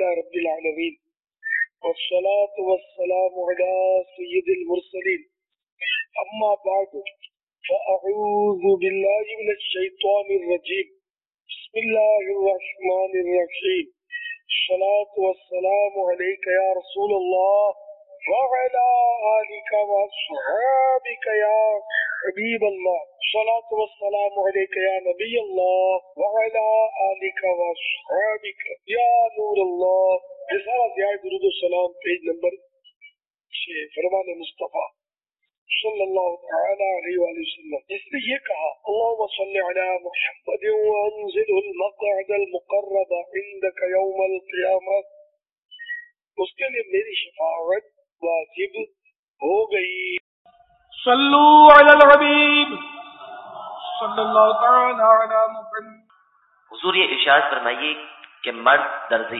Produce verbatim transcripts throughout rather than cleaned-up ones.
لله رب العالمين والصلاة والسلام على سيد المرسلين أما بعد فأعوذ بالله من الشيطان الرجيم بسم الله الرحمن الرحيم الصلاة والسلام عليك يا رسول الله وعلى آلك وأصحابك يا حبيب الله الصلاة والسلام عليك يا نبي الله وعلى آلك وأصحابك يا نور الله رسالہ ضیاء درود السلام پیج نمبر چھ فرمان مصطفیٰ صلی اللہ تعالی علیہ وآلہ وسلم اس نے یہ کہا اللہم صلی علی محمد وانزل المقعد المقرب عندك یوم القیامہ، اس کے لیے میری شفاعت واجب ہو گئی۔ صلو علی الحبیب صلی اللہ تعالی علی محمد۔ حضور یہ ارشاد فرمائیے کہ مرد درزی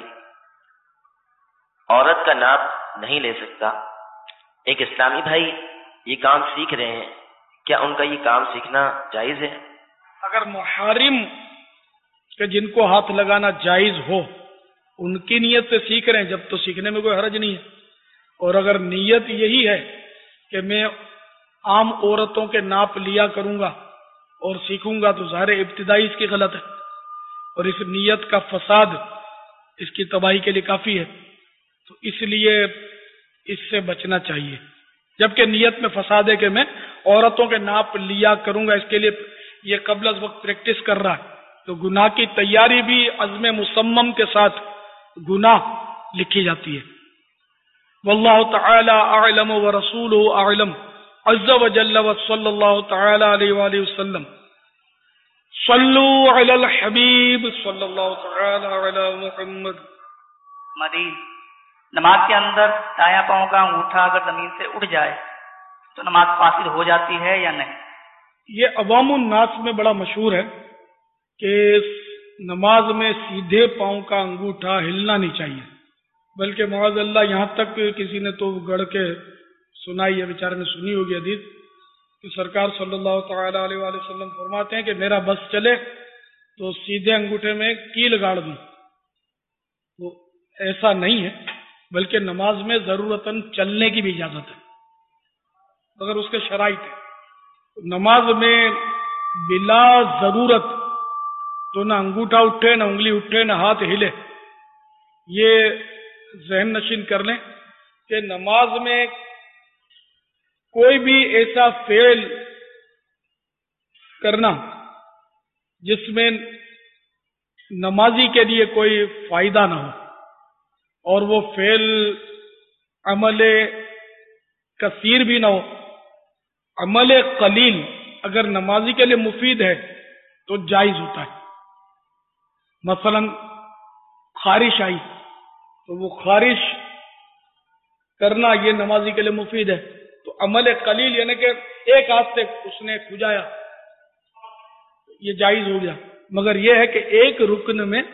عورت کا ناپ نہیں لے سکتا۔ ایک اسلامی بھائی یہ کام سیکھ رہے ہیں، کیا ان کا یہ کام سیکھنا جائز ہے؟ اگر محارم کہ جن کو ہاتھ لگانا جائز ہو ان کی نیت سے سیکھ رہے ہیں جب تو سیکھنے میں کوئی حرج نہیں ہے، اور اگر نیت یہی ہے کہ میں عام عورتوں کے ناپ لیا کروں گا اور سیکھوں گا تو ظاہر ابتدائی اس کی غلط ہے، اور اس نیت کا فساد اس کی تباہی کے لیے کافی ہے، تو اس لیے اس سے بچنا چاہیے۔ جبکہ نیت میں فساد ہے کہ میں عورتوں کے ناپ لیا کروں گا، اس کے لیے یہ قبل از وقت پریکٹس کر رہا ہے، تو گناہ کی تیاری بھی عزم مصمم کے ساتھ گناہ لکھی جاتی ہے۔ واللہ تعالی اعلم ورسولہ اعلم عز وجل وصلی اللہ تعالی علیہ وآلہ وسلم۔ صلو علی الحبیب صلی اللہ تعالی علی محمد۔ مریض نماز کے اندر دایاں پاؤں کا انگوٹھا اگر زمین سے اٹھ جائے تو نماز فاسد ہو جاتی ہے یا نہیں؟ یہ عوام الناس میں بڑا مشہور ہے کہ نماز میں سیدھے پاؤں کا انگوٹھا ہلنا نہیں چاہیے، بلکہ معاذ اللہ یہاں تک کسی نے تو گڑھ کے سنائی ہے، بیچارے نے سنی ہوگی حدیث کہ سرکار صلی اللہ تعالی علیہ وآلہ وسلم فرماتے ہیں کہ میرا بس چلے تو سیدھے انگوٹھے میں کیل گاڑ دوں۔ تو ایسا نہیں ہے، بلکہ نماز میں ضرورتاً چلنے کی بھی اجازت ہے اگر اس کے شرائط ہے۔ نماز میں بلا ضرورت تو نہ انگوٹھا اٹھے، نہ انگلی اٹھے، نہ ہاتھ ہلے۔ یہ ذہن نشین کر لیں کہ نماز میں کوئی بھی ایسا فعل کرنا جس میں نمازی کے لیے کوئی فائدہ نہ ہو، اور وہ فعل عمل کثیر بھی نہ ہو، عمل قلیل اگر نمازی کے لیے مفید ہے تو جائز ہوتا ہے۔ مثلا خارش آئی تو وہ خارش کرنا یہ نمازی کے لیے مفید ہے، تو عمل قلیل یعنی کہ ایک ہاتھ سے اس نے کھجایا یہ جائز ہو گیا، مگر یہ ہے کہ ایک رکن میں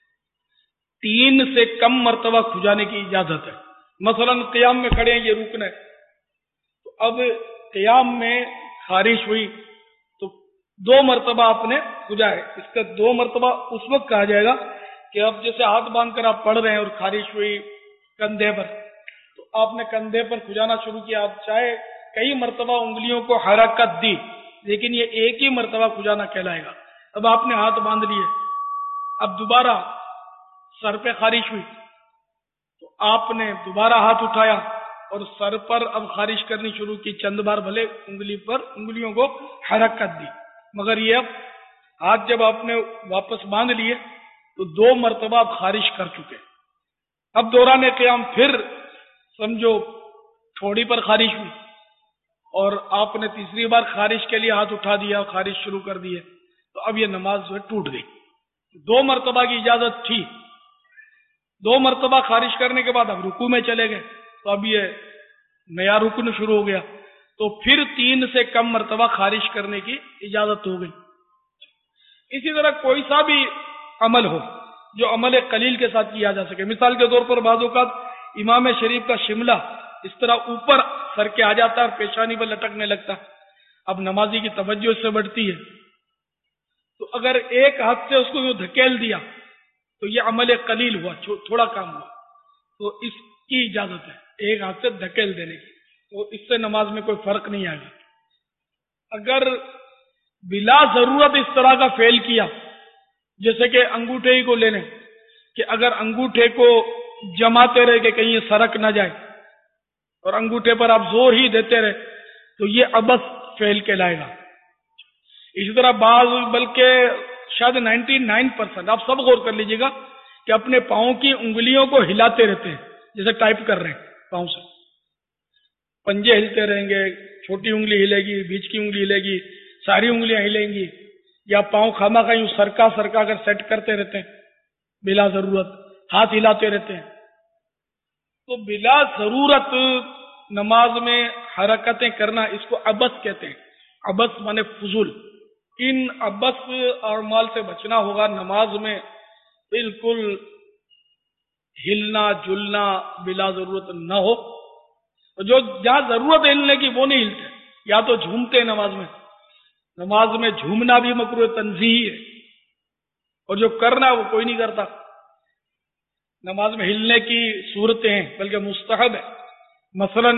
تین سے کم مرتبہ کھجانے کی اجازت ہے۔ مثلا قیام میں کھڑے ہیں، یہ رکن ہے، تو اب قیام میں خارش ہوئی تو دو مرتبہ آپ نے کھجائے، اس کا دو مرتبہ اس وقت کہا جائے گا کہ اب جیسے ہاتھ باندھ کر آپ پڑھ رہے ہیں اور خارش ہوئی کندھے پر، تو آپ نے کندھے پر کھجانا شروع کیا، آپ چاہے کئی مرتبہ انگلیوں کو حرکت دی لیکن یہ ایک ہی مرتبہ کھجانا کہلائے گا۔ اب آپ نے ہاتھ باندھ لیے، اب دوبارہ سر پہ خارش ہوئی تو آپ نے دوبارہ ہاتھ اٹھایا اور سر پر اب خارش کرنی شروع کی، چند بار بھلے انگلی پر انگلیوں کو حرکت دی، مگر یہ اب ہاتھ جب آپ نے واپس باندھ لیے تو دو مرتبہ آپ خارش کر چکے۔ اب دوران قیام پھر سمجھو تھوڑی پر خارش ہوئی اور آپ نے تیسری بار خارش کے لیے ہاتھ اٹھا دیا اور خارش شروع کر دی ہے، تو اب یہ نماز جو ہے ٹوٹ گئی۔ دو مرتبہ کی اجازت تھی، دو مرتبہ خارش کرنے کے بعد اب رکوع میں چلے گئے تو اب یہ نیا رکن شروع ہو گیا، تو پھر تین سے کم مرتبہ خارش کرنے کی اجازت ہو گئی۔ اسی طرح کوئی سا بھی عمل ہو جو عمل قلیل کے ساتھ کیا جا سکے، مثال کے طور پر بعض اوقات امام شریف کا شملہ اس طرح اوپر سر کے آ جاتا ہے اور پیشانی پر لٹکنے لگتا ہے، اب نمازی کی توجہ اس سے بڑھتی ہے، تو اگر ایک ہاتھ سے اس کو یوں دھکیل دیا تو یہ عمل قلیل ہوا، تھوڑا کام ہوا، تو اس کی اجازت ہے ایک ہاتھ سے دھکیل دینے کی، تو اس سے نماز میں کوئی فرق نہیں آئے گا۔ اگر بلا ضرورت اس طرح کا فعل کیا، جیسے کہ انگوٹھے ہی کو لینے، کہ اگر انگوٹھے کو جماتے رہے کہ کہیں یہ سرک نہ جائے اور انگوٹھے پر آپ زور ہی دیتے رہے، تو یہ عبث فعل کہلائے گا۔ اسی طرح بعض، بلکہ شاید نائنٹی نائن پرسینٹ آپ سب غور کر لیجئے گا کہ اپنے پاؤں کی انگلیوں کو ہلاتے رہتے ہیں، جیسے ٹائپ کر رہے ہیں پاؤں سے، پنجے ہلتے رہیں گے، چھوٹی انگلی ہلے گی، بیچ کی انگلی ہلے گی، ساری انگلیاں ہلیں گی، یا پاؤں خامہ کا یوں سرکا سرکا کر سیٹ کرتے رہتے ہیں بلا ضرورت، ہاتھ ہلاتے رہتے ہیں۔ تو بلا ضرورت نماز میں حرکتیں کرنا، اس کو عبث کہتے ہیں۔ عبث مانے فضول۔ ان عبث اعمال سے بچنا ہوگا، نماز میں بالکل ہلنا جلنا بلا ضرورت نہ ہو، جو جہاں ضرورت ہے ہلنے کی وہ نہیں ہلتے، یا تو جھومتے ہیں نماز میں، نماز میں جھومنا بھی مکروہ تنزیہی ہے، اور جو کرنا ہے وہ کوئی نہیں کرتا۔ نماز میں ہلنے کی صورتیں ہیں بلکہ مستحب ہے، مثلا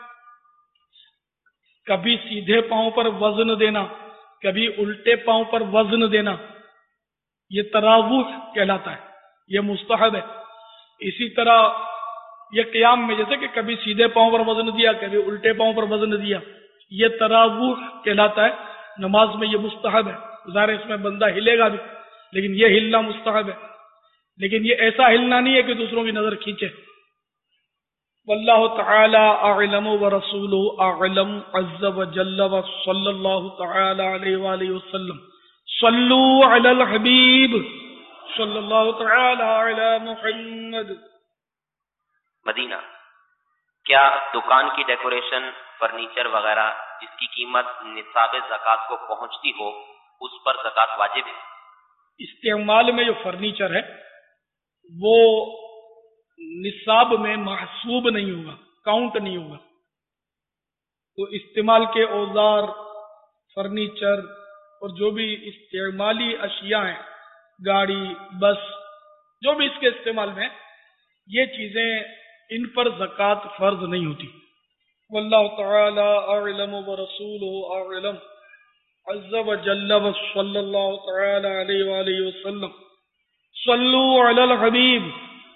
کبھی سیدھے پاؤں پر وزن دینا، کبھی الٹے پاؤں پر وزن دینا، یہ تراوح کہلاتا ہے، یہ مستحب ہے۔ اسی طرح یہ قیام میں جیسے کہ کبھی سیدھے پاؤں پر وزن دیا، کبھی الٹے پاؤں پر وزن دیا، یہ تراوح کہلاتا ہے، نماز میں یہ مستحب ہے۔ ظاہر اس میں بندہ ہلے گا بھی، لیکن یہ ہلنا مستحب ہے، لیکن یہ ایسا ہلنا نہیں ہے کہ دوسروں کی نظر کھینچے۔ واللہ تعالی اعلم ورسولہ اعلم عز وجل وصلی اللہ تعالی علیہ وآلہ وسلم۔ صلو علی الحبیب صلی اللہ تعالی علی محمد۔ مدینہ، کیا دکان کی ڈیکوریشن، فرنیچر وغیرہ جس کی قیمت نصاب زکوٰۃ کو پہنچتی ہو، اس پر زکوٰۃ واجب ہے؟ استعمال میں جو فرنیچر ہے وہ نصاب میں محسوب نہیں ہوگا، کاؤنٹ نہیں ہوگا۔ تو استعمال کے اوزار، فرنیچر اور جو بھی استعمالی اشیاء ہیں، گاڑی، بس، جو بھی اس کے استعمال میں، یہ چیزیں ان پر زکوٰۃ فرض نہیں ہوتی۔ واللہ تعالی اعلم ورسولہ اعلم عز وجل وصلی اللہ تعالی علیہ وآلہ وسلم۔ صلو علی الحبیب۔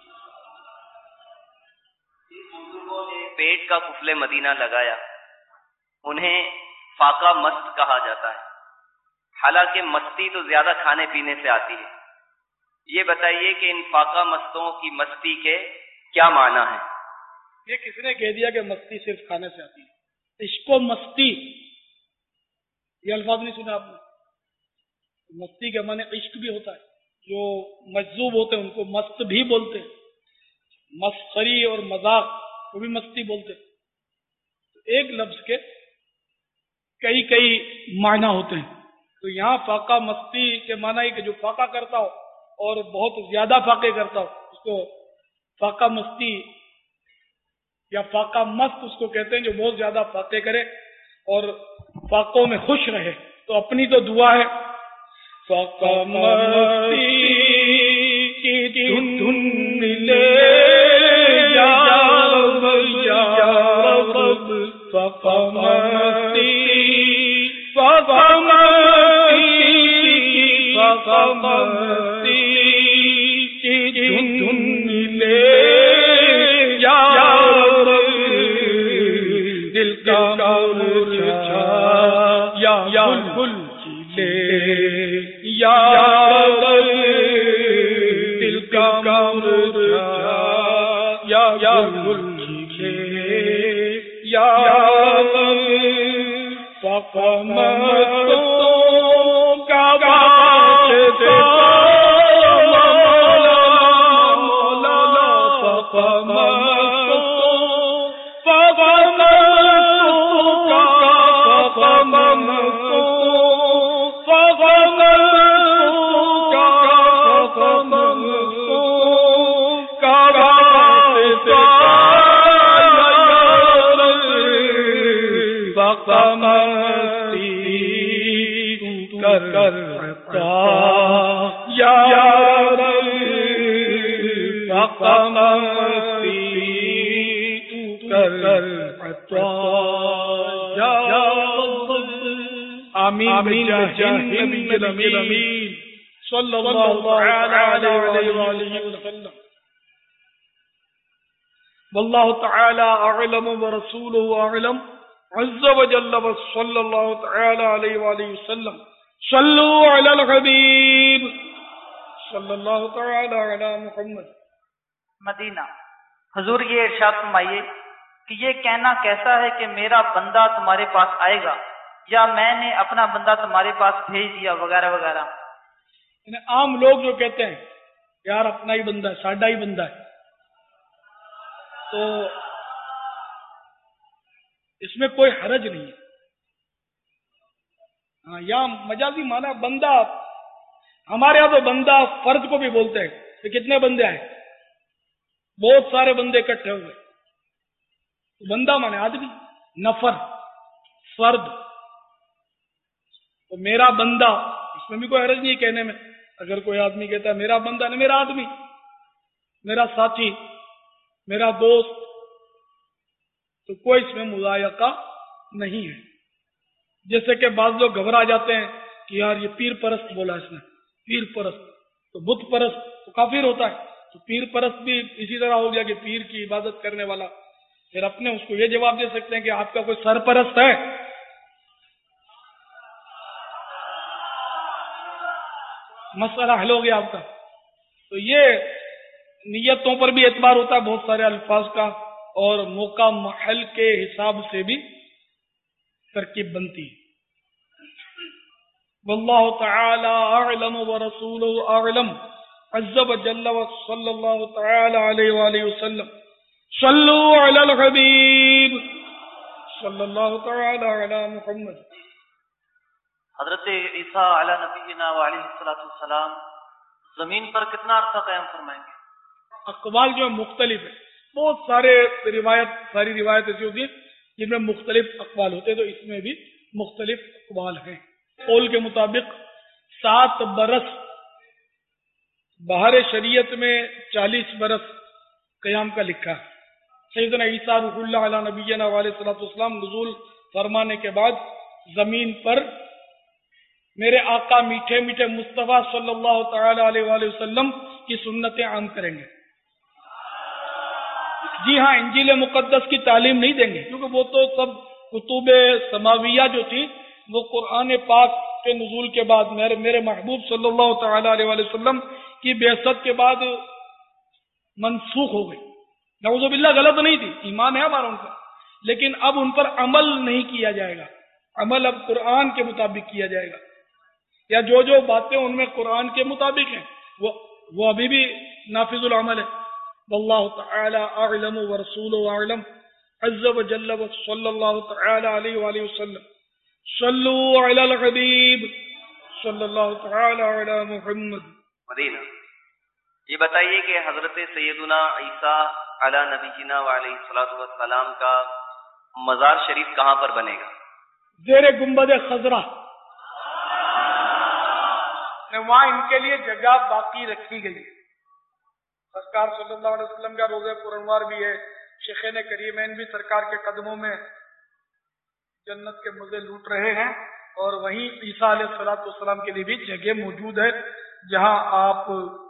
پیٹ کا کفل مدینہ لگایا، انہیں فاقہ مست کہا جاتا ہے، حالانکہ مستی تو زیادہ کھانے پینے سے آتی ہے۔ یہ بتائیے کہ ان فاقہ مستوں کی مستی کے کیا معنی ہیں؟ یہ کس نے کہہ دیا کہ مستی صرف کھانے سے آتی ہے؟ عشق و مستی، یہ الفاظ نہیں سنا آپ نے؟ مستی کے معنی عشق بھی ہوتا ہے، جو مجذوب ہوتے ہیں ان کو مست بھی بولتے ہیں، مسخری اور مذاق وہ بھی مستی بولتے ہیں۔ ایک لفظ کے کئی کئی معنی ہوتے ہیں، تو یہاں فاقہ مستی کے معنی ہے کہ جو فاقہ کرتا ہو اور بہت زیادہ فاقے کرتا ہو اس کو فاقہ مستی یا فاقہ مست اس کو کہتے ہیں، جو بہت زیادہ فاقے کرے اور فاقوں میں خوش رہے۔ تو اپنی تو دعا ہے فاقہ مستی کی دھن لے یا رب، فاقہ مستی، فاقہ مستی، فاقہ مستی کی دھن لے یا دل کا مرجھا یا گل کھلے یا دل کا مرجھا یا گل کھلے یا فاقہ مستوں کا واسطہ مولا مولا، فاقہ مستوں، فاقہ مستوں کا، فاقہ مستوں، فاقہ مستوں کا، فاقہ مستوں کا واسطہ فاقہ مستی کر عطا یا رب، کر آمین بجاہ النبی الامین صلی اللہ تعالی علیہ وآلہ وسلم. واللہ تعالی اعلم ورسولہ اعلم عز وجل وصلی اللہ تعالی علیہ وآلہ وسلم. صلو علی الحبیب صلی اللہ تعالی علی محمد. مدینہ. حضور یہ ارشاد فرمائیے کہ یہ کہنا کیسا ہے کہ میرا بندہ تمہارے پاس آئے گا یا میں نے اپنا بندہ تمہارے پاس بھیج دیا وغیرہ وغیرہ. عام لوگ جو کہتے ہیں یار اپنا ہی بندہ ہے, ساڈا ہی بندہ ہے, تو اس میں کوئی حرج نہیں ہے. ہاں, یا مجازی مانا بندہ, ہمارے یہاں تو بندہ فرد کو بھی بولتے ہیں. تو کتنے بندے آئے؟ بہت سارے بندے اکٹھے ہوئے. بندہ مانے آدمی, نفر, فرد. تو میرا بندہ, اس میں بھی کوئی حرج نہیں کہنے میں. اگر کوئی آدمی کہتا ہے میرا بندہ نہیں, میرا آدمی, میرا ساتھی, میرا دوست, تو کوئی اس میں مضایقہ نہیں ہے. جیسے کہ بعض لوگ گھبرا جاتے ہیں کہ یار یہ پیر پرست بولا اس نے, پیر پرست تو بت پرست تو کافر ہوتا ہے. تو پیر پرست بھی اسی طرح ہو گیا کہ پیر کی عبادت کرنے والا. پھر اپنے اس کو یہ جواب دے سکتے ہیں کہ آپ کا کوئی سرپرست ہے؟ مسئلہ حل ہو گیا آپ کا. تو یہ نیتوں پر بھی اعتبار ہوتا ہے بہت سارے الفاظ کا, اور موقع محل کے حساب سے بھی ترکیب بنتی ہے. واللہ تعالی اعلم ورسولہ اعلم عز وجل وصلی اللہ تعالی علیہ وآلہ وسلم. صلو علی الحبیب صلی اللہ تعالی علی محمد. حضرت عیسیٰ علی نبینا وعلیہ الصلوۃ والسلام زمین پر کتنا عرصہ قیام فرمائیں گے؟ اقوال جو ہے مختلف ہے. بہت سارے روایت ساری روایت ایسی ہوتی ہے جن میں مختلف اقوال ہوتے ہیں, تو اس میں بھی مختلف اقوال ہیں. قول کے مطابق سات برس, بہار شریعت میں چالیس برس قیام کا لکھا ہے. سیدنا عیسیٰ روح اللہ علی نبینا علیہ الصلوۃ والسلام نزول فرمانے کے بعد زمین پر میرے آقا میٹھے میٹھے مصطفیٰ صلی اللہ تعالی علیہ وآلہ وسلم کی سنتیں عام کریں گے. جی ہاں, انجیل مقدس کی تعلیم نہیں دیں گے, کیونکہ وہ تو سب کتب سماویہ جو تھی وہ قرآن پاک کے نزول کے بعد میرے میرے محبوب صلی اللہ تعالی علیہ وآلہ وسلم کی بعثت کے بعد منسوخ ہو گئی. نعوذ باللہ, غلط نہیں تھی, ایمان ہے ہمارا ان کا, لیکن اب ان پر عمل نہیں کیا جائے گا. عمل اب قرآن کے مطابق کیا جائے گا, یا جو جو باتیں ان میں قرآن کے مطابق ہیں وہ وہ ابھی بھی نافذ العمل ہے. واللہ تعالی اعلم ورسولہ اعلم عز وجل صلی اللہ تعالی علیہ وآلہ وسلم. صلو علی الحبیب صلی اللہ تعالی علی محمد. مدینہ. یہ بتائیے کہ حضرت سیدنا عیسیٰ علی نبینا وعلیہ الصلوۃ والسلام کا مزار شریف کہاں پر بنے گا؟ زیر گنبد خضرا. وہاں ان کے لیے جگہ باقی رکھی گئی. سرکار صلی اللہ علیہ وسلم کا روزہ پرانوار بھی ہے. شیخین کریمین بھی سرکار کے قدموں میں جنت کے مزے لوٹ رہے ہیں, اور وہیں عیسیٰ علیہ الصلوۃ والسلام کے لیے بھی جگہ موجود ہے جہاں آپ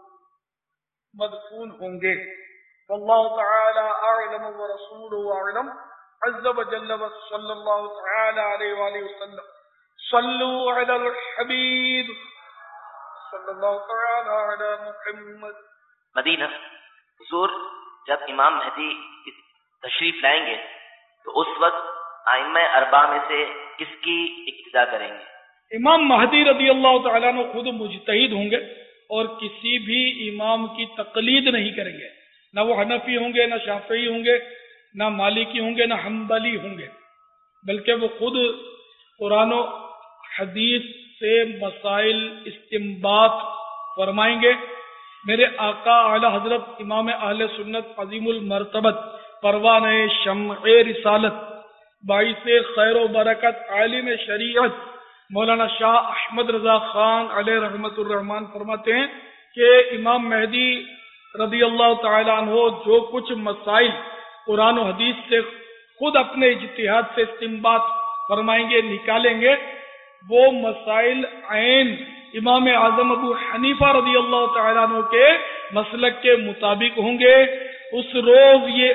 مدفون ہوں گے. واللہ تعالی اعلم ورسولہ اعلم عز وجل صلی اللہ تعالی علیہ وآلہ وسلم. صلو علی الحبیب صلی اللہ تعالی علی محمد. مدینہ. حضور جب امام مہدی تشریف لائیں گے تو اس وقت ائمہ اربعہ میں سے کس کی اقتدا کریں گے؟ امام مہدی رضی اللہ تعالیٰ عنہ خود مجتہد ہوں گے اور کسی بھی امام کی تقلید نہیں کریں گے. نہ وہ حنفی ہوں گے, نہ شافعی ہوں گے, نہ مالکی ہوں گے, نہ حنبلی ہوں گے, بلکہ وہ خود قرآن و حدیث سے مسائل استنباط فرمائیں گے. میرے آقا اعلی حضرت امام اہل سنت عظیم المرتبت پروانہ شمع رسالت باعث خیر و برکت عالم شریعت مولانا شاہ احمد رضا خان علیہ رحمت الرحمان فرماتے ہیں کہ امام مہدی رضی اللہ تعالیٰ عنہ جو کچھ مسائل قرآن و حدیث سے خود اپنے اجتہاد سے استنباط فرمائیں گے، نکالیں گے، وہ مسائل عین امام اعظم ابو حنیفہ رضی اللہ تعالیٰ عنہ کے مسلک کے مطابق ہوں گے۔ اس روز یہ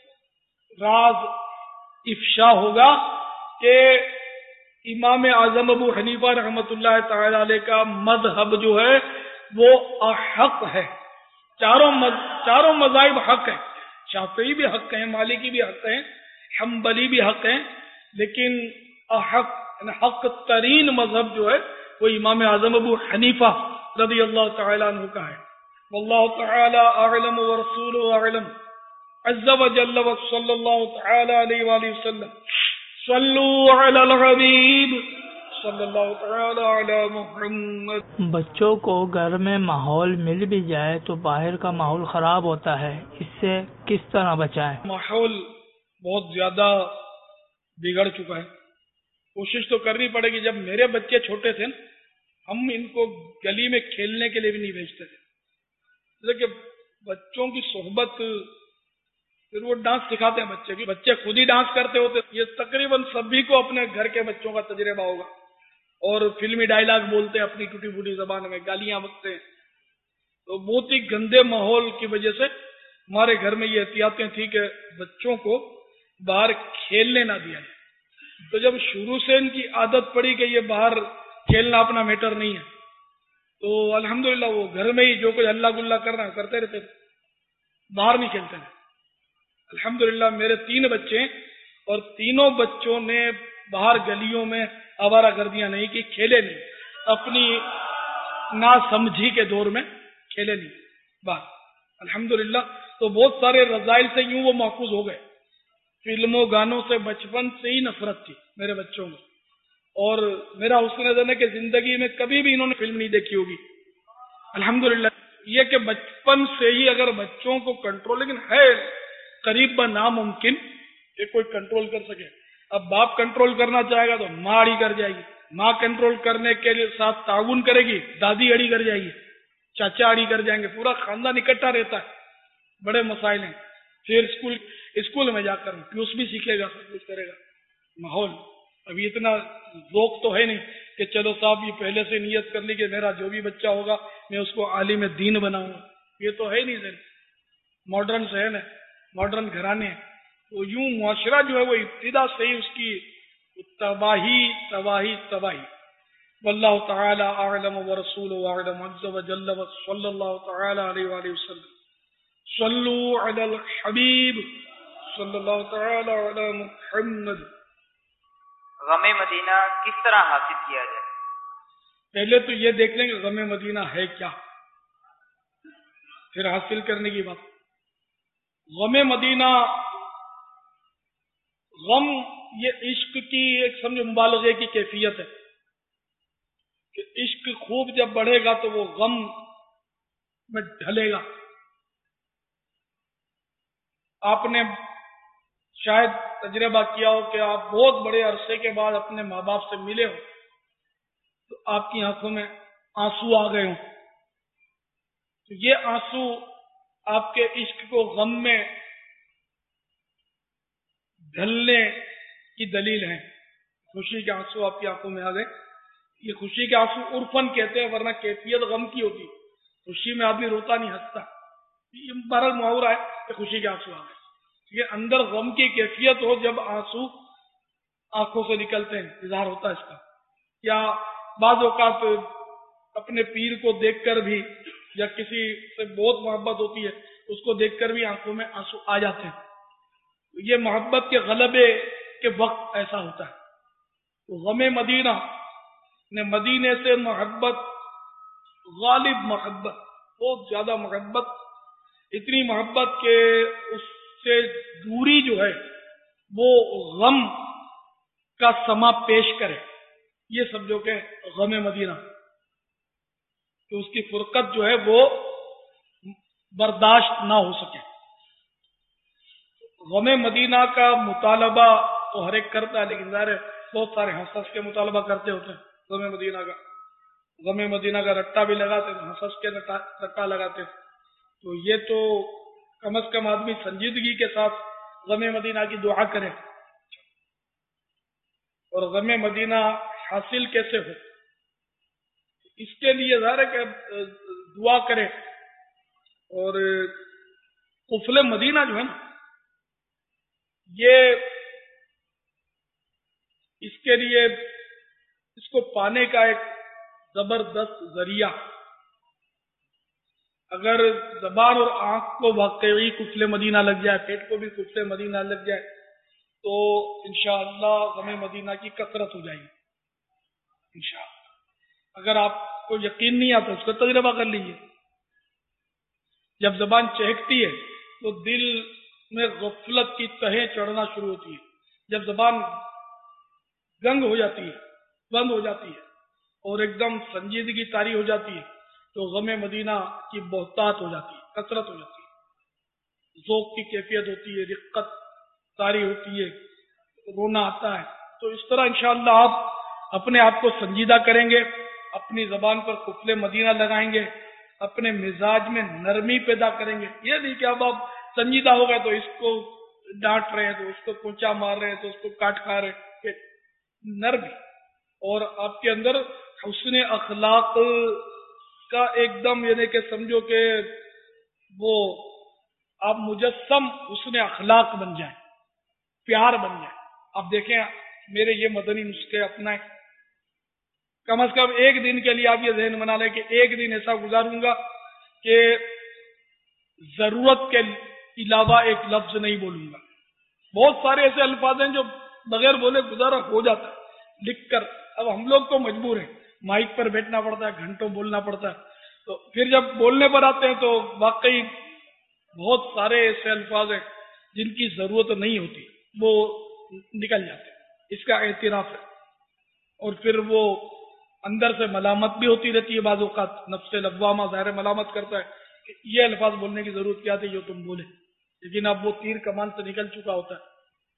راز افشا ہوگا کہ امام اعظم ابو حنیفہ رحمۃ اللہ تعالی علیہ کا مذہب جو ہے وہ احق ہے۔ چاروں مز... چاروں مذاہب حق ہیں، شافعی بھی حق ہیں، مالکی بھی حق ہیں، حنبلی بھی حق ہیں، لیکن احق یعنی حق ترین مذہب جو ہے وہ امام اعظم ابو حنیفہ رضی اللہ تعالی عنہ کا ہے۔ واللہ تعالی اعلم ورسولہ اعلم عز وجل وصلی اللہ تعالی علیہ وآلہ وسلم صلوا علی الحبیب صلی اللہ تعالی علی محمد۔ بچوں کو گھر میں ماحول مل بھی جائے تو باہر کا ماحول خراب ہوتا ہے، اس سے کس طرح بچائیں؟ ماحول بہت زیادہ بگڑ چکا ہے، کوشش تو کرنی پڑے گی۔ جب میرے بچے چھوٹے تھے ہم ان کو گلی میں کھیلنے کے لیے بھی نہیں بھیجتے تھے، جیسے کہ بچوں کی صحبت، پھر وہ ڈانس سکھاتے ہیں بچے کی، بچے خود ہی ڈانس کرتے ہوتے، یہ تقریباً سبھی کو اپنے گھر کے بچوں کا تجربہ ہوگا، اور فلمی ڈائلاگ بولتے ہیں اپنی ٹوٹی پھوٹی زبان میں، گالیاں بکتے ہیں۔ تو بہت ہی گندے ماحول کی وجہ سے ہمارے گھر میں یہ احتیاطیں تھیں کہ بچوں کو باہر کھیلنے نہ دیا جائے۔ تو جب شروع سے ان کی عادت پڑی کہ یہ باہر کھیلنا اپنا میٹر نہیں ہے، تو الحمدللہ وہ گھر میں ہی جو کچھ اللہ گلا کرنا ہے کرتے رہتے، باہر نہیں کھیلتے ہیں۔ الحمدللہ میرے تین بچے ہیں اور تینوں بچوں نے باہر گلیوں میں آوارہ گردیاں نہیں کی، کھیلے نہیں، اپنی ناسمجھی کے دور میں کھیلے نہیں باہر الحمدللہ۔ تو بہت سارے رذائل سے یوں وہ محفوظ ہو گئے۔ فلموں گانوں سے بچپن سے ہی نفرت تھی میرے بچوں میں، اور میرا حسن زن ہے کہ زندگی میں کبھی بھی انہوں نے فلم نہیں دیکھی ہوگی الحمدللہ۔ یہ کہ بچپن سے ہی اگر بچوں کو کنٹرول، لیکن ہے قریب ناممکن کہ کوئی کنٹرول کر سکے۔ اب باپ کنٹرول کرنا چاہے گا تو ماں اڑی کر جائے گی، ماں کنٹرول کرنے کے لیے ساتھ تعاون کرے گی، دادی اڑی کر جائے گی، چاچا اڑی کر جائیں گے، پورا خاندان اکٹھا رہتا ہے، بڑے مسائل ہیں۔ پھر اسکول اسکول میں جا کر پیوس بھی سیکھے گا، سب کچھ کرے گا۔ ماحول ابھی اتنا ذوق تو ہے نہیں کہ چلو صاحب یہ پہلے سے نیت کر لی کہ میرا جو بھی بچہ ہوگا میں اس کو عالم دین بناؤں گا، یہ تو ہے نہیں ذہن۔ ماڈرن ذہن ہے، ماڈرن گھرانے ہیں، تو یوں معاشرہ جو ہے وہ ابتدا سے ہی اس کی تباہی تباہی تباہی۔ واللہ تعالی اعلم ورسولہ اعلم عز وجل وصلی اللہ تعالی علیہ وآلہ وسلم صلوا علی الحبیب صلی اللہ تعالی علی محمد۔ غم مدینہ کس طرح حاصل کیا جائے؟ پہلے تو یہ دیکھ لیں کہ غم مدینہ ہے کیا، پھر حاصل کرنے کی بات۔ غم مدینہ، غم یہ عشق کی ایک سمجھ مبالغے کی کیفیت ہے کہ عشق خوب جب بڑھے گا تو وہ غم میں ڈھلے گا۔ آپ نے شاید تجربہ کیا ہو کہ آپ بہت بڑے عرصے کے بعد اپنے ماں باپ سے ملے ہو تو آپ کی آنکھوں میں آنسو آ گئے ہوں، تو یہ آنسو آپ کے عشق کو غم میں ڈھلنے کی دلیل ہے۔ خوشی کے آنسو آپ کی آنکھوں میں آ گئے، یہ خوشی کے آنسو عرفن کہتے ہیں، ورنہ کیفیت غم کی ہوتی، خوشی میں آدمی روتا نہیں ہنستا، یہ بہرحال محاورہ ہے کہ خوشی کے آنسو آ گئے۔ یہ اندر غم کی کیفیت ہو جب آنسو آنکھوں سے نکلتے ہیں، اظہار ہوتا ہے اس کا۔ یا بعض اوقات اپنے پیر کو دیکھ کر بھی، یا کسی سے بہت محبت ہوتی ہے اس کو دیکھ کر بھی آنکھوں میں آنسو آ جاتے ہیں، یہ محبت کے غلبے کے وقت ایسا ہوتا ہے۔ تو غم مدینہ نے مدینے سے محبت، غالب محبت، بہت زیادہ محبت، اتنی محبت کہ اس سے دوری جو ہے وہ غم کا سما پیش کرے، یہ سمجھو کہ غم مدینہ، کہ اس کی فرقت جو ہے وہ برداشت نہ ہو سکے۔ غم مدینہ کا مطالبہ تو ہر ایک کرتا ہے، لیکن ظاہر ہے بہت سارے ہنس ہنس کے مطالبہ کرتے ہوتے ہیں غم مدینہ کا۔ غم مدینہ کا رٹا بھی لگاتے ہیں، ہنس ہنس کے رٹا لگاتے ہیں۔ تو یہ تو کم از کم آدمی سنجیدگی کے ساتھ غم مدینہ کی دعا کرے. اور غم مدینہ حاصل کیسے ہو اس کے لیے ظاہر ہے کہ دعا کرے. اور قفل مدینہ جو ہے نا یہ اس کے لیے اس کو پانے کا ایک زبردست ذریعہ. اگر زبان اور آنکھ کو واقعی قفل مدینہ لگ جائے، پیٹ کو بھی قفل مدینہ لگ جائے تو انشاءاللہ غم مدینہ کی کثرت ہو جائے گی انشاءاللہ. اگر آپ کو یقین نہیں آتا اس کا تجربہ کر لیجیے. جب زبان چہکتی ہے تو دل میں غفلت کی تہیں چڑھنا شروع ہوتی ہے. جب زبان گنگ ہو جاتی ہے، بند ہو جاتی ہے اور ایک دم سنجیدگی طاری ہو جاتی ہے تو غم مدینہ کی بہتات ہو جاتی ہے، کثرت ہو جاتی ہے، ذوق کی کیفیت ہوتی ہے، رقت طاری ہوتی ہے، رونا آتا ہے. تو اس طرح انشاءاللہ آپ اپنے آپ کو سنجیدہ کریں گے، اپنی زبان پر قفل مدینہ لگائیں گے، اپنے مزاج میں نرمی پیدا کریں گے. یہ نہیں کہ اب آپ سنجیدہ ہو گئے تو اس کو ڈانٹ رہے ہیں، تو اس کو پونچا مار رہے ہیں، تو اس کو کاٹ کھا رہے ہیں. نرمی اور آپ کے اندر حسن اخلاق کا ایک دم یعنی کہ سمجھو کہ وہ آپ مجسم حسن اخلاق بن جائیں، پیار بن جائیں. آپ دیکھیں میرے یہ مدنی نسخے اپنائیں. کم از کم ایک دن کے لیے آپ یہ ذہن بنا لیں کہ ایک دن ایسا گزاروں گا کہ ضرورت کے علاوہ ایک لفظ نہیں بولوں گا. بہت سارے ایسے الفاظ ہیں جو بغیر بولے گزارا ہو جاتا ہے لکھ کر. اب ہم لوگ تو مجبور ہیں، مائک پر بیٹھنا پڑتا ہے، گھنٹوں بولنا پڑتا ہے. تو پھر جب بولنے پر آتے ہیں تو واقعی بہت سارے ایسے الفاظ ہیں جن کی ضرورت نہیں ہوتی، وہ نکل جاتے ہیں. اس کا اعتراف ہے. اور پھر وہ اندر سے ملامت بھی ہوتی رہتی ہے. بعض اوقات نفس لوامہ ظاہر ملامت کرتا ہے کہ یہ الفاظ بولنے کی ضرورت کیا تھی جو تم بولے، لیکن اب وہ تیر کمان سے نکل چکا ہوتا ہے.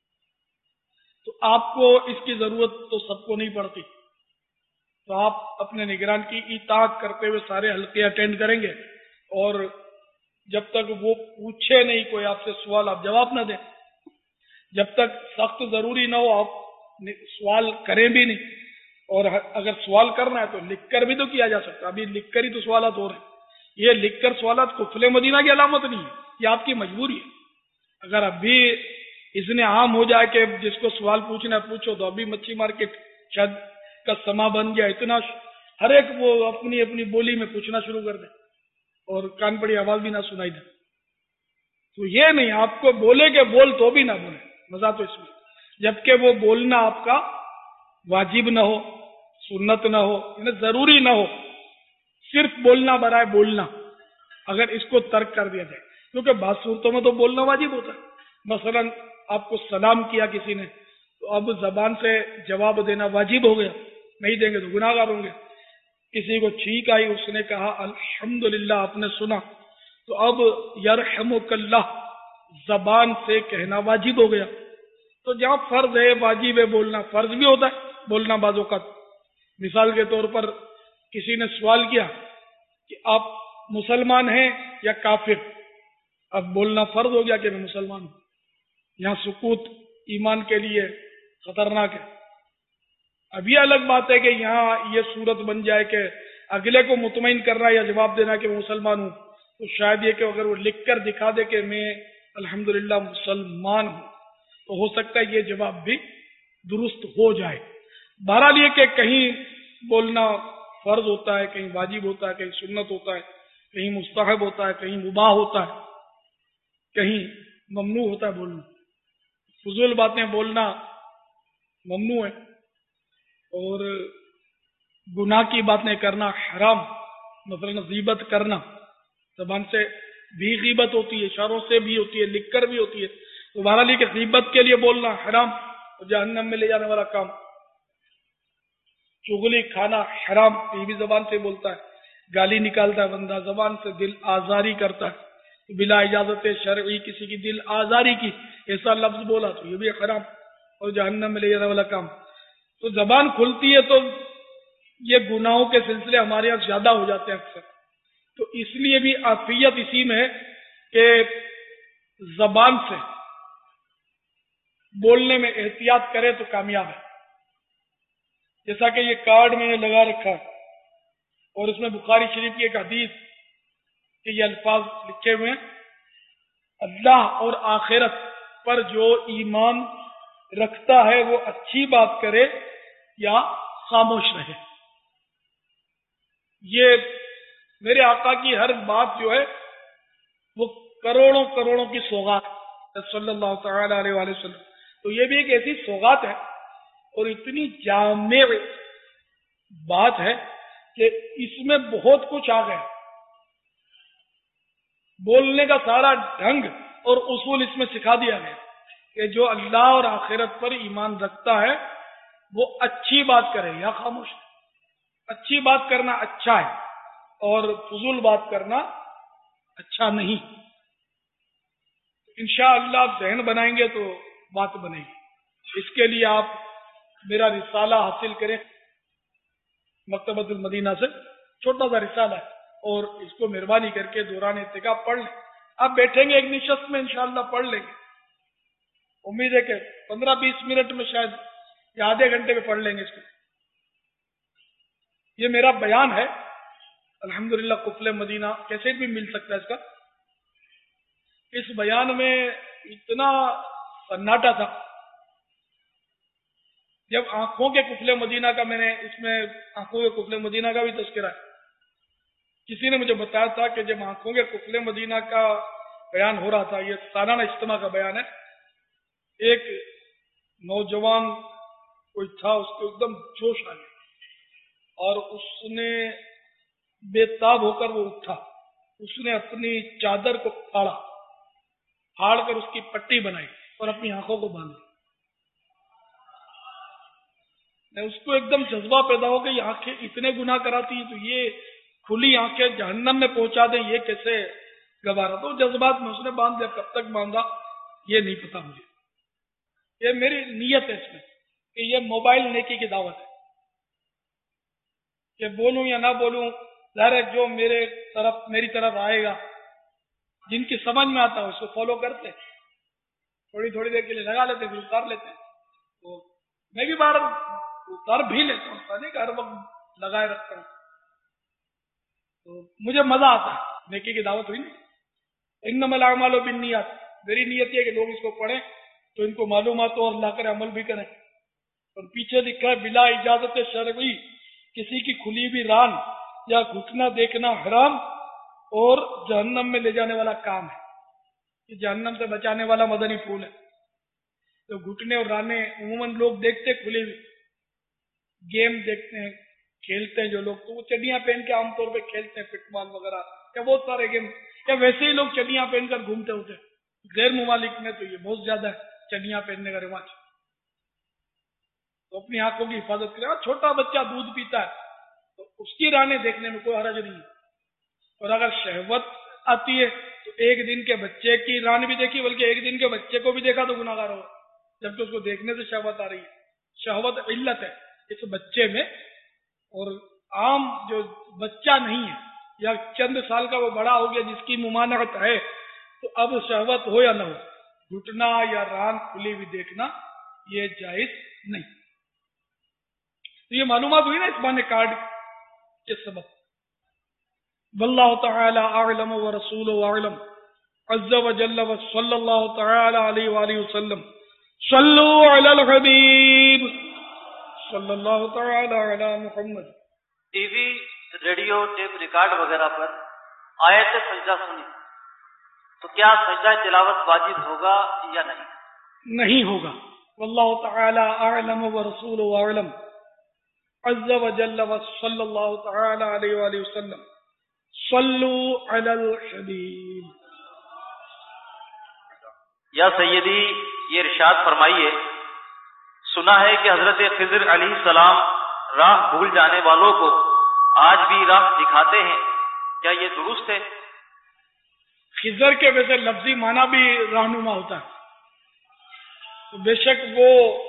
تو آپ کو اس کی ضرورت تو سب کو نہیں پڑتی. تو آپ اپنے نگران کی اطاعت کرتے ہوئے سارے حلقے اٹینڈ کریں گے اور جب تک وہ پوچھے نہیں کوئی آپ سے سوال آپ جواب نہ دیں. جب تک سخت ضروری نہ ہو آپ سوال کریں بھی نہیں. اور اگر سوال کرنا ہے تو لکھ کر بھی تو کیا جا سکتا. ابھی لکھ کر ہی تو سوالات ہو رہے ہیں. یہ لکھ کر سوالات قفل مدینہ کی علامت نہیں ہے، یہ آپ کی مجبوری ہے. اگر ابھی اتنے عام ہو جائے کہ جس کو سوال پوچھنا ہے پوچھو، تو ابھی مچھی مارکیٹ شاید کا سما بن گیا، اتنا ہر ایک وہ اپنی اپنی بولی میں پوچھنا شروع کر دے اور کان پڑی آواز بھی نہ سنائی دے. تو یہ نہیں، آپ کو بولے کہ بول تو بھی نہ بولے، مزہ تو اس میں. جبکہ وہ بولنا آپ کا واجب نہ ہو، سنت نہ ہو، یعنی ضروری نہ ہو، صرف بولنا برائے بولنا اگر اس کو ترک کر دیا جائے. کیونکہ بعض صورتوں میں تو بولنا واجب ہوتا ہے. مثلا آپ کو سلام کیا کسی نے تو اب زبان سے جواب دینا واجب ہو گیا، نہیں دیں گے تو گناہ گار ہوں گے. کسی کو چھینک آئی، اس نے کہا الحمدللہ، آپ نے سنا تو اب یرحمک اللہ زبان سے کہنا واجب ہو گیا. تو جہاں فرض ہے واجب ہے بولنا، فرض بھی ہوتا ہے بولنا بعض اوقات. مثال کے طور پر کسی نے سوال کیا کہ آپ مسلمان ہیں یا کافر، اب بولنا فرض ہو گیا کہ میں مسلمان ہوں. یہاں سکوت ایمان کے لیے خطرناک ہے. اب یہ الگ بات ہے کہ یہاں یہ صورت بن جائے کہ اگلے کو مطمئن کرنا یا جواب دینا کہ میں مسلمان ہوں، تو شاید یہ کہ اگر وہ لکھ کر دکھا دے کہ میں الحمدللہ مسلمان ہوں تو ہو سکتا ہے یہ جواب بھی درست ہو جائے. بہرحال یہ کہ کہیں بولنا فرض ہوتا ہے، کہیں واجب ہوتا ہے، کہیں سنت ہوتا ہے، کہیں مستحب ہوتا ہے، کہیں مباح ہوتا ہے، کہیں ممنوع ہوتا ہے بولنا. فضول باتیں بولنا ممنوع ہے اور گناہ کی باتیں کرنا حرام. مثلا غیبت کرنا، زبان سے بھی غیبت ہوتی ہے، اشاروں سے بھی ہوتی ہے، لکھ کر بھی ہوتی ہے. تو بہرحال یہ کہ غیبت کے لیے بولنا حرام اور جہنم میں لے جانے والا کام. چغلی کھانا حرام، یہ بھی زبان سے بولتا ہے. گالی نکالتا ہے بندہ، زبان سے دل آزاری کرتا ہے، بلا اجازت شرعی کسی کی دل آزاری کی ایسا لفظ بولا تو یہ بھی حرام اور جہنم میں لے جانے والا کام. تو زبان کھلتی ہے تو یہ گناہوں کے سلسلے ہمارے یہاں زیادہ ہو جاتے ہیں اکثر. تو اس لیے بھی عافیت اسی میں ہے کہ زبان سے بولنے میں احتیاط کرے تو کامیاب ہے. جیسا کہ یہ کارڈ میں نے لگا رکھا ہے اور اس میں بخاری شریف کی ایک حدیث کے یہ الفاظ لکھے ہوئے ہیں: اللہ اور آخرت پر جو ایمان رکھتا ہے وہ اچھی بات کرے یا خاموش رہے. یہ میرے آقا کی ہر بات جو ہے وہ کروڑوں کروڑوں کی سوغات ہے صلی اللہ تعالی علیہ وآلہ وسلم. تو یہ بھی ایک ایسی سوغات ہے اور اتنی جامع بات ہے کہ اس میں بہت کچھ آ گیا. بولنے کا سارا ڈھنگ اور اصول اس میں سکھا دیا گیا کہ جو اللہ اور آخرت پر ایمان رکھتا ہے وہ اچھی بات کرے یا خاموش. اچھی بات کرنا اچھا ہے اور فضول بات کرنا اچھا نہیں. انشاءاللہ آپ ذہن بنائیں گے تو بات بنے گی. اس کے لیے آپ میرا رسالہ حاصل کریں مکتبۃ المدینہ سے. چھوٹا سا رسالہ ہے اور اس کو مہربانی کر کے دوران ارتکاب پڑھ لیں. آپ بیٹھیں گے ایک نشست میں انشاءاللہ پڑھ لیں گے. امید ہے کہ پندرہ بیس منٹ میں شاید یا آدھے گھنٹے میں پڑھ لیں گے اس کو. یہ میرا بیان ہے الحمدللہ. قفل مدینہ کیسے بھی مل سکتا ہے اس کا. اس بیان میں اتنا سناٹا تھا. جب آنکھوں کے قفل مدینہ کا میں نے اس میں آنکھوں کے قفل مدینہ کا بھی تذکرہ ہے. کسی نے مجھے بتایا تھا کہ جب آنکھوں کے قفل مدینہ کا بیان ہو رہا تھا، یہ سالانہ اجتماع کا بیان ہے، ایک نوجوان کوئی تھا، اس کو ایک دم جوش آ گیا اور اس نے بے تاب ہو کر وہ اٹھا. اس نے اپنی چادر کو پھاڑا، پھاڑ کر اس کی پٹی بنائی اور اپنی آنکھوں کو باندھا. اس کو ایک دم جذبہ پیدا ہو کہ یہ آنکھیں اتنے گناہ کراتی ہیں تو یہ کھلی آنکھیں جہنم میں پہنچا دیں، یہ کیسے گوارا. تو جذبات میں اس نے باندھ دیا. کب تک باندھا یہ نہیں پتا مجھے. یہ میری نیت ہے اس میں کہ یہ موبائل نیکی کی دعوت ہے کہ بولوں یا نہ بولوں، ظاہر ہے جو میرے طرف میری طرف آئے گا، جن کی سمجھ میں آتا ہے اس کو فالو کرتے، تھوڑی تھوڑی دیر کے لیے لگا لیتے پھر اتار لیتے. تو میں بھی بار اتار بھی لیتا ہوں، پتا نہیں کہ ہر وقت لگائے رکھتا ہوں. تو مجھے مزہ آتا ہے. نیکی کی دعوت ہوئی نا. انما الاعمال بالنیات. میری نیت یہ کہ لوگ اس کو پڑھیں تو ان کو معلومات ہو اور اللہ کرے عمل بھی کریں. اور پیچھے لکھا ہے بلا اجازت شرعی کسی کی کھلی ہوئی ران یا گھٹنا دیکھنا حرام اور جہنم میں لے جانے والا کام ہے. یہ جہنم سے بچانے والا مدنی پھول ہے. تو گھٹنے اور رانے عموماً لوگ دیکھتے کھلی ہوئی، گیم دیکھتے ہیں، کھیلتے ہیں جو لوگ تو وہ چڈیاں پہن کے عام طور پہ کھیلتے ہیں، فٹ بال وغیرہ یا بہت سارے گیم، یا ویسے ہی لوگ چڈیاں پہن کر گھومتے ہوتے. غیر ممالک میں تو یہ بہت زیادہ ہے چڈیاں پہننے کا رواج. تو اپنی آنکھوں کی حفاظت کرے. چھوٹا بچہ دودھ پیتا ہے تو اس کی رانیں دیکھنے میں کوئی حرج نہیں ہے. اور اگر شہوت آتی ہے تو ایک دن کے بچے کی ران بھی دیکھی، بلکہ ایک دن کے بچے کو بھی دیکھا تو گناہ گار ہوگا، جبکہ اس کو دیکھنے سے شہوت آ رہی ہے. شہوت علت ہے اس بچے میں. اور عام جو بچہ نہیں ہے یا چند سال کا وہ بڑا ہو گیا جس کی ممانعت ہے، تو اب شہوت ہو یا نہ ہو، گھٹنا یا ران کھلی ہوئی دیکھنا یہ جائز نہیں. تو یہ معلومات ہوئی نا اس بہانے کارڈ کے سبب. واللہ تعالی اعلم ورسولہ اعلم عز وجل وصلی اللہ تعالی علیہ وآلہ وسلم. صلو علی الحبیب صلی اللہ تعالی علی محمد. TV, radio, tape record وغیرہ پر آیت سجدہ سنی تو کیا سجدہ تلاوت واجب ہوگا یا نہیں؟ نہیں ہوگا. واللہ تعالی اعلم ورسولہ اعلم عز وجل وصلی اللہ تعالی علیہ وآلہ وسلم. صلو علی الحبیب. یا سیدی یہ ارشاد فرمائیے، سنا ہے کہ حضرت خضر علیہ السلام راہ بھول جانے والوں کو آج بھی راہ دکھاتے ہیں، کیا یہ درست ہے؟ خضر کے ویسے لفظی معنی بھی رہنما ہوتا ہے. تو بے شک وہ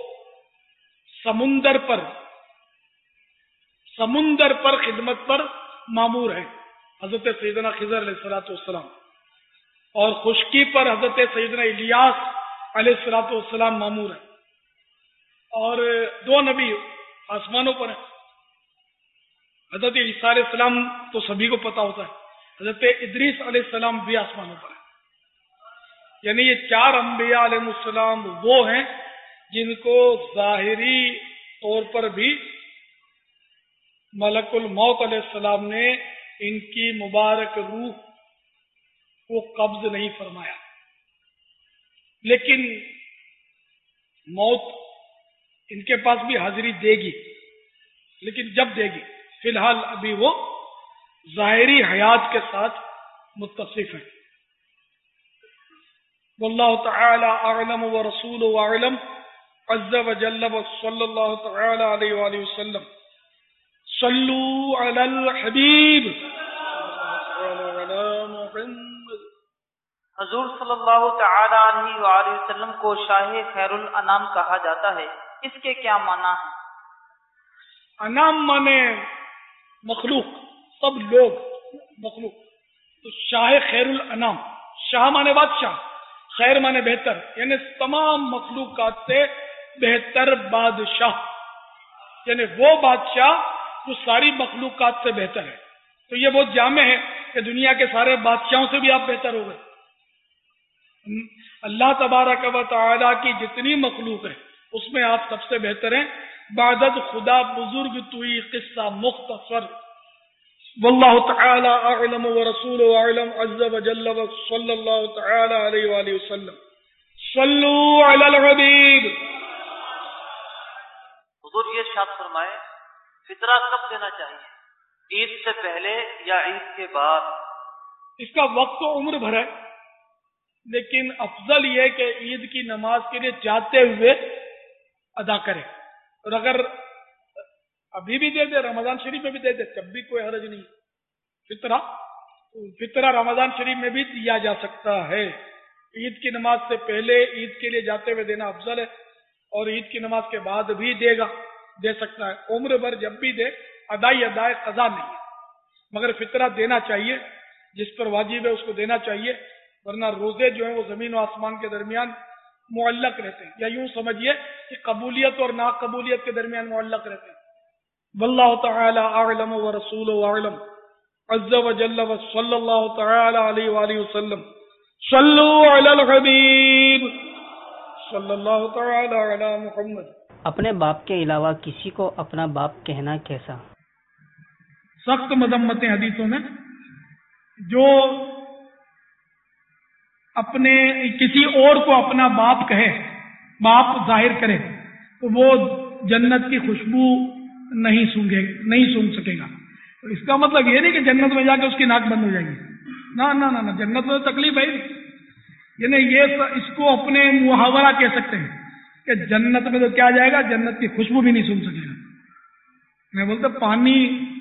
سمندر پر سمندر پر خدمت پر مامور ہے. حضرت سیدنا خضر علیہ الصلوۃ والسلام، اور خشکی پر حضرت سیدنا الیاس علیہ الصلوۃ والسلام مامور ہیں، اور دو نبی آسمانوں پر ہیں۔ حضرت عیسیٰ علیہ السلام تو سبھی کو پتا ہوتا ہے، حضرت ادریس علیہ السلام بھی آسمانوں پر ہیں۔ یعنی یہ چار انبیاء علیہ السلام وہ ہیں جن کو ظاہری طور پر بھی ملک الموت علیہ السلام نے ان کی مبارک روح کو قبض نہیں فرمایا، لیکن موت ان کے پاس بھی حاضری دے گی، لیکن جب دے گی، فی الحال ابھی وہ ظاہری حیات کے ساتھ متصف ہیں۔ واللہ تعالی اعلم ورسولہ اعلم عز وجل وصلی اللہ تعالی علیہ وآلہ وسلم۔ صلو علی الحبیب حضور صلی اللہ تعالی علیہ وآلہ وسلم کو شاہ خیر الانام کہا جاتا ہے، اس کے کیا معنی ہے؟ انام مانے مخلوق، سب لوگ مخلوق، تو شاہ خیر الانام، شاہ مانے بادشاہ، خیر مانے بہتر، یعنی تمام مخلوقات سے بہتر بادشاہ، یعنی وہ بادشاہ جو ساری مخلوقات سے بہتر ہے۔ تو یہ بہت جامع ہے کہ دنیا کے سارے بادشاہوں سے بھی آپ بہتر ہو گئے۔ اللہ تبارک و تعالی کی جتنی مخلوق ہے اس میں آپ سب سے بہتر ہیں۔ بعدد خدا بزرگ توئی قصہ مختصر۔ واللہ تعالی اعلم ورسول اعلم عز وجل وصلی اللہ تعالی علیہ وآلہ وسلم۔ صلو علی الحبیب۔ حضور یہ ارشاد فرمائے فطرہ کب دینا چاہیے، عید سے پہلے یا عید کے بعد؟ اس کا وقت تو عمر بھر ہے، لیکن افضل یہ کہ عید کی نماز کے لیے جاتے ہوئے ادا کرے، اور اگر ابھی بھی دے دے، رمضان شریف میں بھی دے دے، جب بھی کوئی حرج نہیں۔ فطرہ فطرہ رمضان شریف میں بھی دیا جا سکتا ہے۔ عید کی نماز سے پہلے عید کے لیے جاتے ہوئے دینا افضل ہے، اور عید کی نماز کے بعد بھی دے گا، دے سکتا ہے۔ عمر بھر جب بھی دے، ادائی ادائے قضا نہیں ہے، مگر فطرہ دینا چاہیے، جس پر واجب ہے اس کو دینا چاہیے، ورنہ روزے جو ہیں وہ زمین و آسمان کے درمیان معلق رہتے ہیں، یا یوں سمجھیے کہ قبولیت اور ناقبولیت کے درمیان معلق رہتے ہیں۔ واللہ تعالی اعلم ورسولہ اعلم عز وجل وصلی اللہ تعالی علیہ وآلہ وسلم۔ صلو علی الحبیب صلی اللہ تعالی علی محمد۔ اپنے باپ کے علاوہ کسی کو اپنا باپ کہنا کیسا؟ سخت مذمتیں حدیثوں میں، جو اپنے کسی اور کو اپنا باپ کہے، باپ ظاہر کرے، تو وہ جنت کی خوشبو نہیں سونگے نہیں سونگ سکے گا۔ تو اس کا مطلب یہ نہیں کہ جنت میں جا کے اس کی ناک بند ہو جائے گی، نہ نہ نہ جنت میں تو تکلیف ہے، یعنی یہ اس کو اپنے محاورہ کہہ سکتے ہیں کہ جنت میں تو کیا جائے گا، جنت کی خوشبو بھی نہیں سن سکے گا۔ میں بولتا پانی،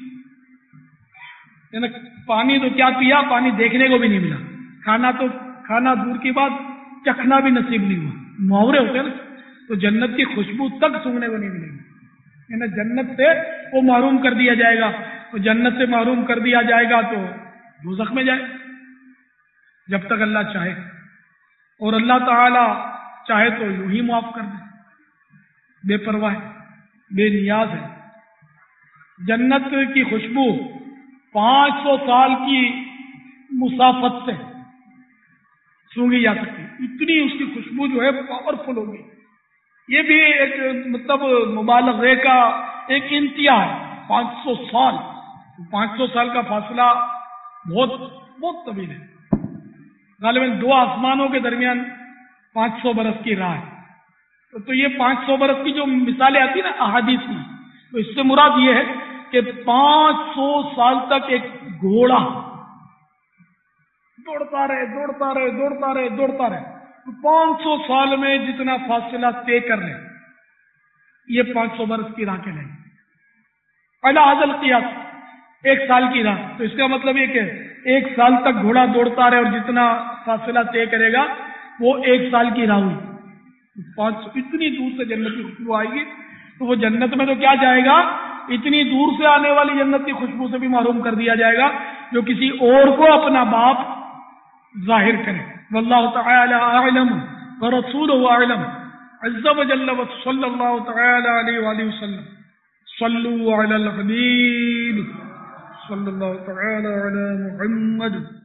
یعنی پانی تو کیا پیا، پانی دیکھنے کو بھی نہیں ملا، کھانا تو کھانا دور کی بات چکھنا بھی نصیب نہیں ہوا، محاورے ہوتے ہیں نا، تو جنت کی خوشبو تک سونگنے کو نہیں ملے گی، یعنی جنت سے وہ محروم کر دیا جائے گا، تو جنت سے محروم کر دیا جائے گا تو دوزخ میں جائے جب تک اللہ چاہے، اور اللہ تعالی چاہے تو یوں ہی معاف کر دے، بے پرواہ بے نیاز ہے۔ جنت کی خوشبو پانچ سو سال کی مسافت سے سونگی جا سکتی، اتنی اس کی خوشبو جو ہے پاورفل ہوگی۔ یہ بھی ایک مطلب مبالغے کا ایک انتہا ہے، پانچ سو سال پانچ سو سال کا فاصلہ بہت بہت طویل ہے، غالباً دو آسمانوں کے درمیان پانچ سو برس کی راہ ہے۔ تو یہ پانچ سو برس کی جو مثالیں آتی ہیں نا احادیث میں، تو اس سے مراد یہ ہے کہ پانچ سو سال تک ایک گھوڑا دوڑتا رہے دوڑتا رہے دوڑتا رہے دوڑتا رہے تو پانچ سو سال میں جتنا فاصلہ طے کر رہے، یہ پانچ سو برس کی راہ کے لیں پہلا حاصل قیاس ایک سال کی راہ، تو اس کا مطلب یہ کہ ایک سال تک گھوڑا دوڑتا رہے اور جتنا فاصلہ طے کرے گا وہ ایک سال کی راہ ہوئی، پانچ سو اتنی دور سے جنت کی خوشبو آئے گی، تو وہ جنت میں تو کیا جائے گا، اتنی دور سے آنے والی جنت کی خوشبو سے بھی محروم کر دیا جائے گا، جو کسی اور کو اپنا باپ ظاہر کرے. واللہ تعالی اعلم ورسولہ اعلم عز وجل وصلی اللہ تعالی علیہ وآلہ وسلم. صلوا علی الحبیب صلی اللہ تعالی علی محمد.